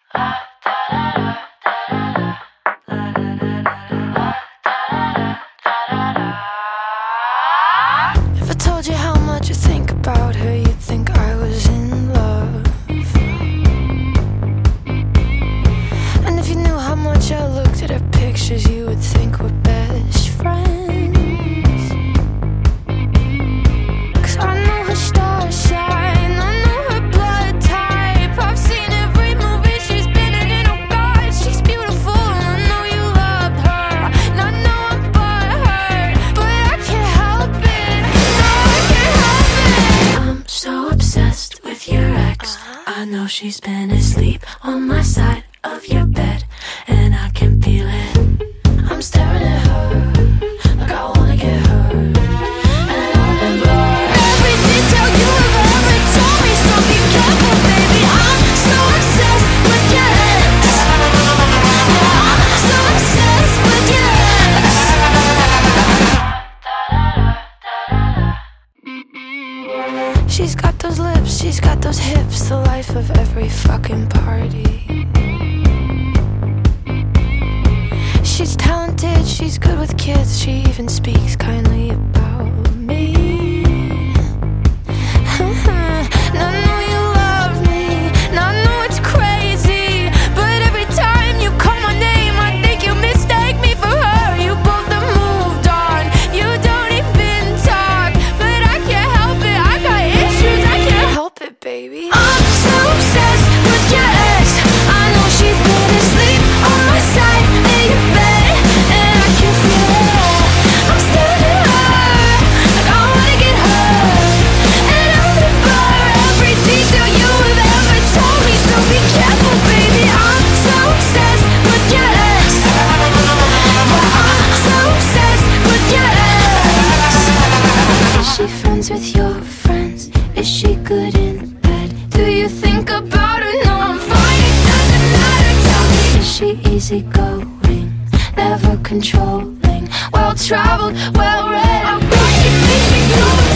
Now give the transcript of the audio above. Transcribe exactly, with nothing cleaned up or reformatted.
If I told you how much I think about her, you'd think I was in love. And if you knew how much I looked at her pictures, you would think we're best friends. Cause I know her star sign, I know her blood type. I've seen every movie she's been in, and oh God, she's beautiful. And I know you loved her, and I know I'm butthurt, but I can't help it, no, I can't help it. I'm so obsessed with your ex. I know she's been asleep on my side of your bed, and I can feel it. I'm staring at her like I wanna get her, and I remember every detail you have ever told me. So be careful, baby. I'm so obsessed with your ex. Yeah, I'm so obsessed with your ex. She's got those lips, she's got those hips, the life of every fucking party. She's talented, she's good with kids, she even speaks kindly about me. And I know you love me, and I know it's crazy, but every time you call my name, I think you mistake me for her. You both have moved on, you don't even talk, but I can't help it, I got issues, I can't help it, baby. I'm so obsessed with your ex. I know she's been asleep on my side in your bed, and I can feel it. I'm staring at her like I wanna get her, and I remember every detail you have ever told me. So be careful, baby. I'm so obsessed with your ex. Yeah, I'm so obsessed with your ex. Is she friends with your friends? Is she good in bed? Do you think about her? No, I'm fine, it doesn't matter, tell me. Is she easygoing, never controlling, well-traveled, well-read? I bet you think me so